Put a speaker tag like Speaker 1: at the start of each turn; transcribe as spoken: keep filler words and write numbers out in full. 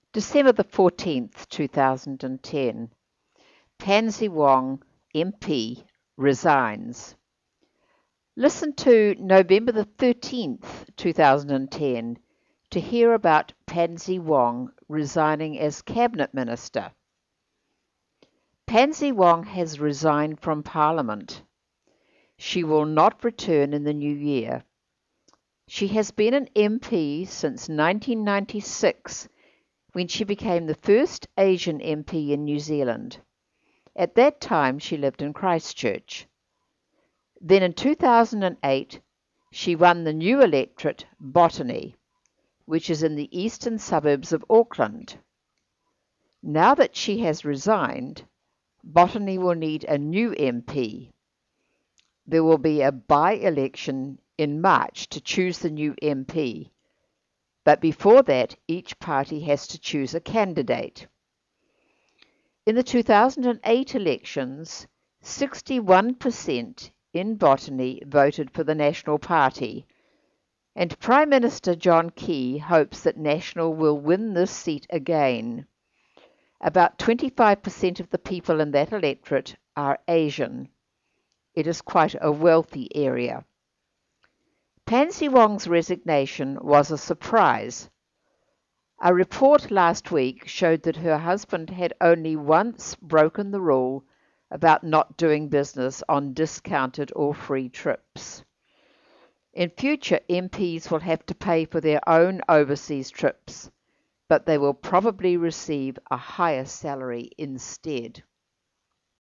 Speaker 1: December the fourteenth, two thousand ten. Pansy Wong, M P, resigns. Listen to November the thirteenth, two thousand ten to hear about Pansy Wong resigning as Cabinet Minister. Pansy Wong has resigned from Parliament. She will not return in the new year. She has been an M P since nineteen ninety-six, when she became the first Asian M P in New Zealand. At that time, she lived in Christchurch. Then in two thousand eight, she won the new electorate, Botany, which is in the eastern suburbs of Auckland. Now that she has resigned, Botany will need a new M P. There will be a by-election in March to choose the new M P, but before that, each party has to choose a candidate. In the two thousand eight elections, sixty-one percent in Botany voted for the National Party, and Prime Minister John Key hopes that National will win this seat again. About twenty-five percent of the people in that electorate are Asian. It is quite a wealthy area. Pansy Wong's resignation was a surprise. A report last week showed that her husband had only once broken the rule about not doing business on discounted or free trips. In future, M Ps will have to pay for their own overseas trips, but they will probably receive a higher salary instead.